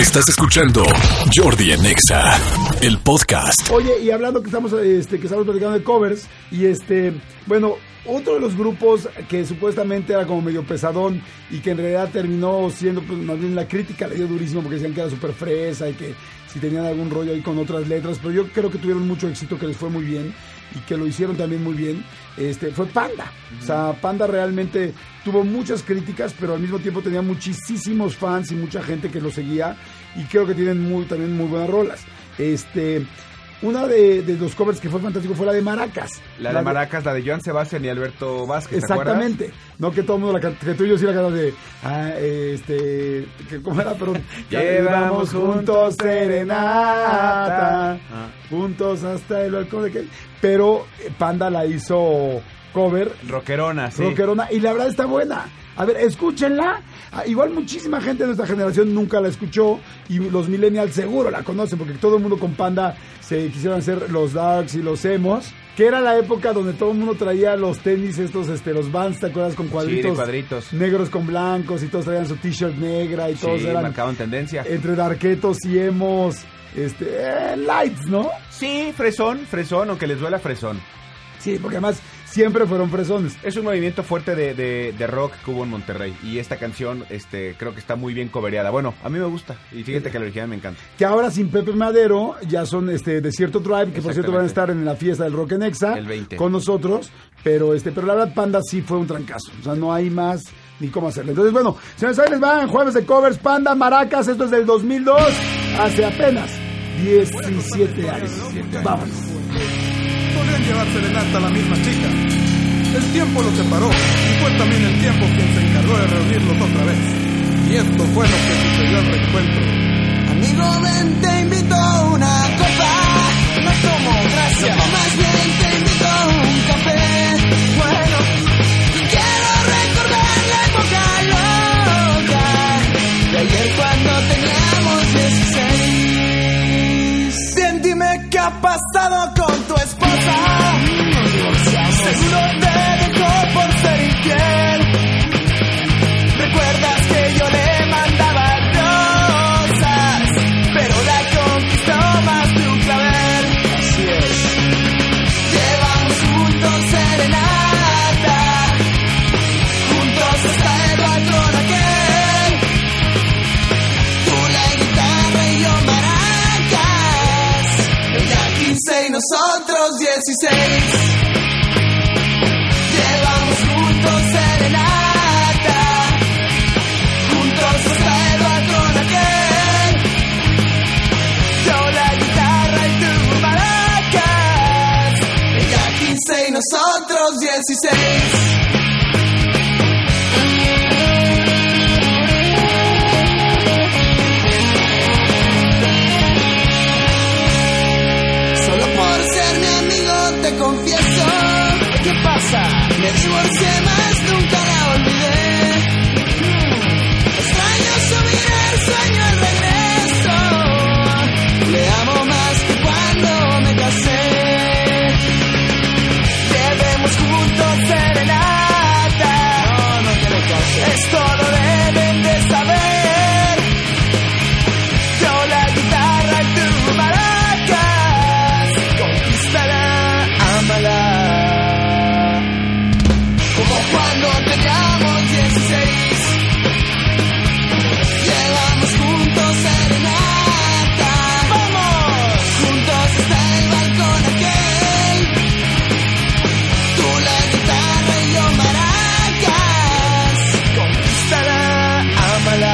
Estás escuchando Jordi en Exa, el podcast. Oye, y hablando que estamos platicando de covers, y bueno, otro de los grupos que supuestamente era como medio pesadón y que en realidad terminó siendo, pues más bien la crítica le dio durísimo porque decían que era súper fresa y que si tenían algún rollo ahí con otras letras, pero yo creo que tuvieron mucho éxito, que les fue muy bien y que lo hicieron también muy bien, fue Panda. O sea, Panda realmente tuvo muchas críticas, pero al mismo tiempo tenía muchísimos fans y mucha gente que lo seguía, y creo que tienen también muy buenas rolas. Una de los covers que fue fantástico fue la de Maracas. La de Maracas, la de Joan Sebastián y Alberto Vázquez, exactamente. ¿te acuerdas? No que todo el mundo, que tú y yo sí la cantamos ¿cómo era? Perdón. Llevamos juntos serenata, juntos hasta el balcón de que... Pero Panda la hizo cover. Rockerona, sí. Rockerona, y la verdad está buena. A ver, escúchenla. Igual muchísima gente de nuestra generación nunca la escuchó, y los millennials seguro la conocen, porque todo el mundo con Panda se quisieron hacer los darks y los emos, que era la época donde todo el mundo traía los tenis estos, los Vans, ¿te acuerdas? Con cuadritos, sí, de cuadritos negros con blancos, y todos traían su t-shirt negra, y todos eran marcaban tendencia. Entre darketos y emos, lights, ¿no? Sí, fresón, aunque les duela fresón. Sí, porque además siempre fueron fresones. Es un movimiento fuerte de rock que hubo en Monterrey, y esta canción creo que está muy bien covereada. Bueno, a mí me gusta, y fíjate que la original me encanta. Que ahora sin Pepe Madero ya son Desierto Tribe, que por cierto van a estar en la fiesta del Rock en Exa el 20 con nosotros, pero la verdad Panda sí fue un trancazo, o sea, no hay más ni cómo hacerlo. Entonces, bueno, señores, ahí les van jueves de covers. Panda, Maracas, esto es del 2002, hace apenas 17 años. Vámonos. Podrían llevar serenata a la misma chica. El tiempo los separó, y fue también el tiempo quien se encargó de reunirlos otra vez. Y esto fue lo que sucedió al reencuentro. Amigo, ven, te invito a una copa. No tomo, gracias. No, más bien te invito a un café. Bueno, quiero recordar la época loca de ayer cuando teníamos 16. Bien, dime qué ha pasado con tu esposa. Seguro te dejó por ser infiel. ¿Recuerdas que yo le mandaba rosas, pero la conquistó más de un clavel? Así es. Llevamos juntos serenata, juntos hasta el balcón aquel. Tú la guitarra y yo maracas, ella 15 y nosotros 16. Serenata, juntos hasta el balcón aquel. Yo la guitarra y tú maracas, ella 15 y nosotros 16. Solo por ser mi amigo te confieso. ¿Qué pasa? Me divorcié más, nunca la olvidé. Extraño subir el sueño al regreso. Le amo más que cuando me casé. Llevemos juntos serenata. No te lo cases. Esto lo deben de saber. Yo la guitarra y tú maracas. Conquístala, ámala. Como cuando teníamos 16. Llevamos juntos serenata. ¡Vamos! Juntos hasta el balcón aquel. Tú la guitarra y yo maracas. Conquístala, ámala.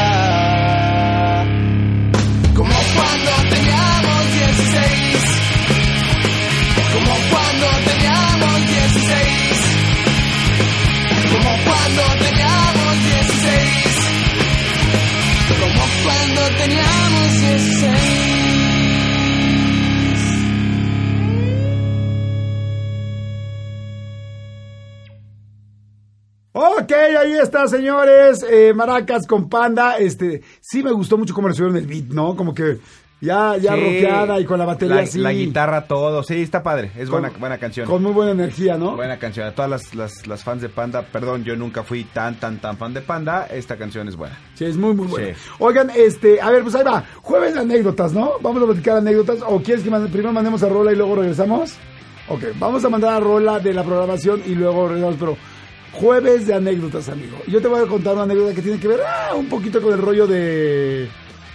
Como cuando teníamos 16. Como cuando teníamos 16. Como cuando teníamos 16. Como cuando teníamos 16. Ok, ahí está, señores. Maracas con Panda. Sí me gustó mucho cómo recibieron el beat, ¿no? Como que Ya rockeada y con la batería así. La guitarra, todo. Sí, está padre. Es buena canción. Con muy buena energía, ¿no? Buena canción. A todas las fans de Panda, perdón, yo nunca fui tan fan de Panda. Esta canción es buena. Sí, es muy buena. Sí. Oigan, a ver, pues ahí va. Jueves de anécdotas, ¿no? Vamos a platicar anécdotas. ¿O quieres que primero mandemos a Rola y luego regresamos? Ok, vamos a mandar a Rola de la programación y luego regresamos, pero jueves de anécdotas, amigo. Yo te voy a contar una anécdota que tiene que ver un poquito con el rollo del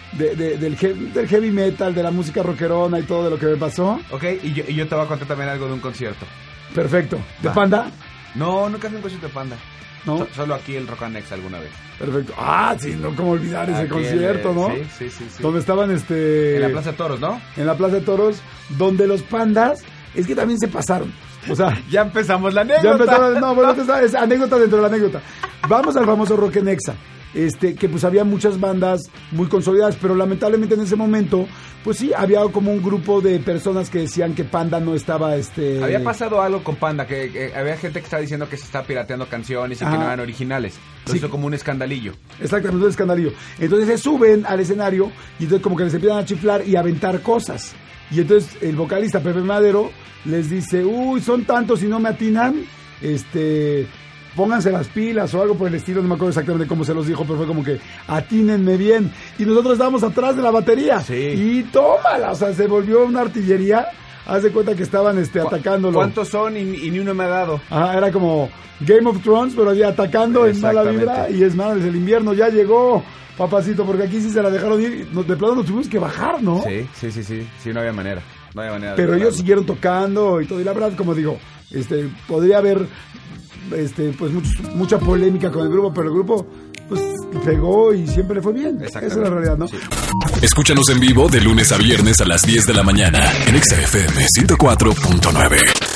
heavy metal, de la música rockerona y todo de lo que me pasó. Ok, y yo te voy a contar también algo de un concierto. Perfecto. ¿De Va. Panda? No, nunca fui a un concierto de Panda. ¿No? Solo aquí el Rock and Next alguna vez. Perfecto. Sí, no, cómo olvidar ese Aquí concierto, ¿no? Sí. Donde estaban En la Plaza de Toros, ¿no? En la Plaza de Toros, donde los Pandas, es que también se pasaron. O sea, Ya empezamos la anécdota. ya empezaron, no, bueno, es anécdota dentro de la anécdota. Vamos al famoso Rock en Exa. Que pues había muchas bandas muy consolidadas, pero lamentablemente en ese momento, pues sí, había como un grupo de personas que decían que Panda no estaba, Había pasado algo con Panda, que había gente que estaba diciendo que se estaba pirateando canciones y que no eran originales. Lo Sí. hizo como un escandalillo. Exactamente, un escandalillo. Entonces se suben al escenario y entonces como que les empiezan a chiflar y a aventar cosas. Y entonces el vocalista Pepe Madero les dice, son tantos y no me atinan, pónganse las pilas o algo por el estilo, no me acuerdo exactamente cómo se los dijo, pero fue como que atínenme bien. Y nosotros estábamos atrás de la batería. Sí. Y tómala, o sea, se volvió una artillería. Haz de cuenta que estaban atacándolo. ¿Cuántos son? Y ni uno me ha dado. Ajá, era como Game of Thrones, pero ya atacando en mala vibra. Y es más, el invierno ya llegó, papacito, porque aquí sí se la dejaron ir. De plano nos tuvimos que bajar, ¿no? Sí, no había manera. No había manera. Pero ellos siguieron tocando y todo. Y la verdad, como digo, podría haber pues mucha polémica con el grupo, pero el grupo pues pegó y siempre le fue bien. Esa es la realidad, ¿no? Sí. Escúchanos en vivo de lunes a viernes a las 10 de la mañana en XFM 104.9.